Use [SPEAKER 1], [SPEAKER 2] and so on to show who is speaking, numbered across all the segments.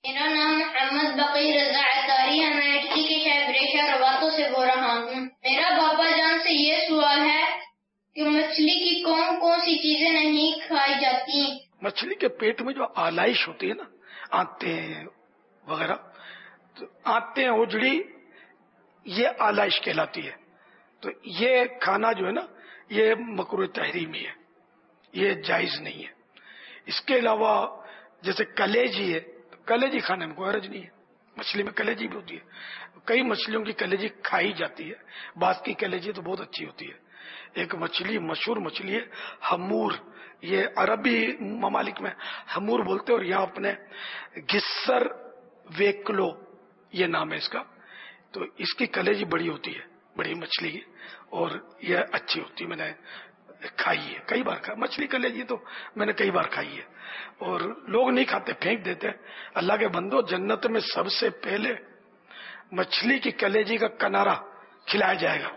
[SPEAKER 1] میرا نام محمد بقی رضا عطاری ہے، میں اٹلی کے شہر بریشا رواتو سے بول رہا ہوں۔ میرا بابا جان سے یہ سوال ہے کہ مچھلی کی کون کون سی چیزیں نہیں کھائی جاتی؟
[SPEAKER 2] مچھلی کے پیٹ میں جو آلائش ہوتی ہے نا، آنتیں وغیرہ، تو آنتیں اجڑی، یہ آلائش کہلاتی ہے۔ تو یہ کھانا جو ہے نا، یہ مکروہ تحریمی ہے، یہ جائز نہیں ہے۔ اس کے علاوہ جیسے کلیجی ہے، تو کلیجی کھانے میں کوئی حرج نہیں ہے، مچھلی میں کلیجی بھی ہوتی ہے، کئی مچھلیوں کی کلیجی کھائی جاتی ہے، بعض کی کلیجی تو بہت اچھی ہوتی ہے۔ ایک مچھلی مشہور مچھلی ہے ہمور، یہ عربی ممالک میں ہمور بولتے ہیں، اور یہاں اپنے گسر ویکلو یہ نام ہے اس کا۔ تو اس کی کلیجی بڑی ہوتی ہے، بڑی مچھلی ہے، اور یہ اچھی ہوتی ہے، میں نے کھائی ہے کئی بار کھائی مچھلی کلیجی، تو میں نے کئی بار کھائی ہے۔ اور لوگ نہیں کھاتے، پھینک دیتے۔ اللہ کے بندو، جنت میں سب سے پہلے مچھلی کی کلیجی کا کنارہ کھلایا جائے گا،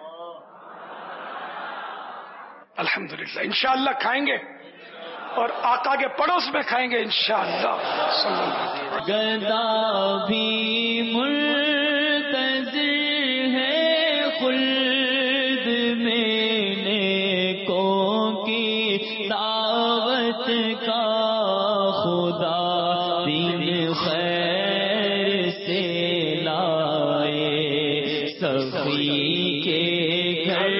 [SPEAKER 2] الحمدللہ، انشاءاللہ کھائیں گے، اور آقا کے پڑوس میں کھائیں گے انشاءاللہ صلی اللہ علیہ وسلم۔
[SPEAKER 3] گدا بھی منتظر ہے خلد میں نیکوں کی دعوت کا، خدا دین خیر سے لائے سخی کے گھر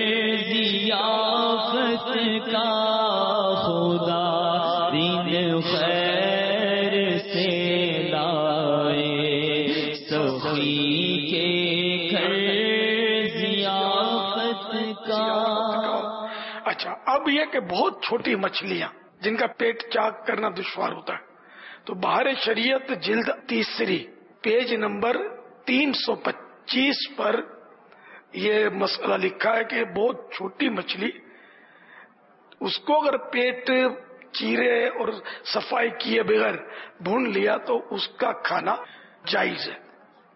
[SPEAKER 3] ضیافت کا، خدا دین خیر سے لائے سخی کے گھر ضیافت کا۔
[SPEAKER 2] اچھا، اب یہ کہ بہت چھوٹی مچھلیاں جن کا پیٹ چاک کرنا دشوار ہوتا ہے، تو بہار شریعت جلد 3 پیج نمبر 325 پر یہ مسئلہ لکھا ہے کہ بہت چھوٹی مچھلی، اس کو اگر پیٹ چیرے اور صفائی کیے بغیر بھون لیا تو اس کا کھانا جائز ہے۔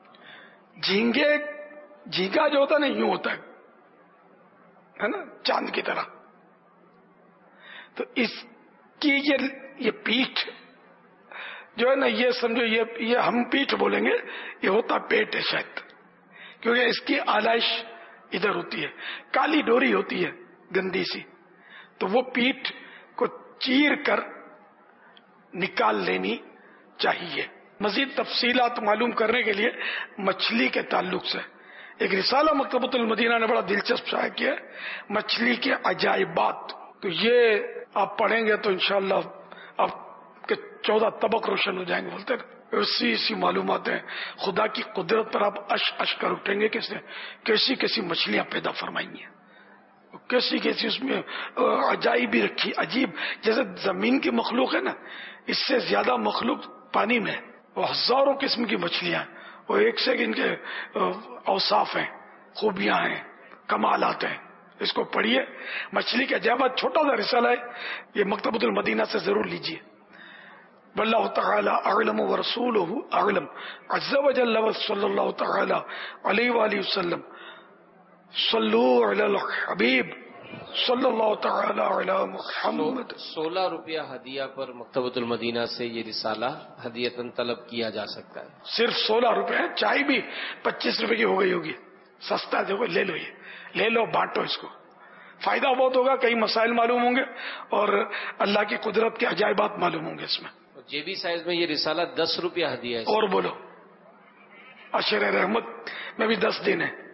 [SPEAKER 2] جھینگا جو ہوتا ہے نا، یوں ہوتا ہے نا، چاند کی طرح، تو اس کی یہ پیٹھ جو ہے نا، یہ سمجھو یہ ہم پیٹھ بولیں گے، یہ ہوتا پیٹ ہے شاید، کیونکہ اس کی آلائش ادھر ہوتی ہے، کالی ڈوری ہوتی ہے گندی سی، تو وہ پیٹھ کو چیر کر نکال لینی چاہیے۔ مزید تفصیلات معلوم کرنے کے لیے مچھلی کے تعلق سے ایک رسالہ مکتبۃ المدینہ نے بڑا دلچسپ شائع کیا ہے، مچھلی کے عجائبات، تو یہ آپ پڑھیں گے تو انشاءاللہ آپ کے 14 طبق روشن ہو جائیں گے، بولتے ہیں ایسی معلومات ہیں، خدا کی قدرت پر آپ اش کر اٹھیں گے، کیسی کیسی مچھلیاں پیدا فرمائی ہیں، کیسی کیسی اس میں عجائب بھی رکھی، عجیب، جیسے زمین کی مخلوق ہے نا، اس سے زیادہ مخلوق پانی میں، وہ ہزاروں قسم کی مچھلیاں ہیں، وہ ایک سے ان کے اوصاف ہیں، خوبیاں ہیں، کمالات ہیں۔ اس کو پڑھیے، مچھلی کے عجائبات، چھوٹا سا رسالہ ہے، یہ مکتبۃ المدینہ سے ضرور لیجیے۔ واللہ تعالی اعلم ورسولہ اعلم، عز وجل صلی اللہ تعالی علیہ وآلہ وسلم، صلو علی الحبیب صلی اللہ تعالی علی محمد۔
[SPEAKER 4] 16 روپیہ ہدیہ پر مکتبۃ المدینہ سے یہ رسالہ ہدیتاً طلب کیا جا سکتا ہے۔
[SPEAKER 2] صرف 16 روپے ہے، چائے بھی 25 روپے کی ہو گئی ہوگی، سستا دیکھو، لے لو، یہ لے لو، بانٹو اس کو، فائدہ بہت ہوگا، کئی مسائل معلوم ہوں گے، اور اللہ کی قدرت کے عجائبات معلوم ہوں گے اس میں۔
[SPEAKER 4] جے بی سائز میں یہ رسالہ 10 روپیہ ہدیہ ہے۔
[SPEAKER 2] اور بولو، عشر رحمت میں بھی 10 دن ہے۔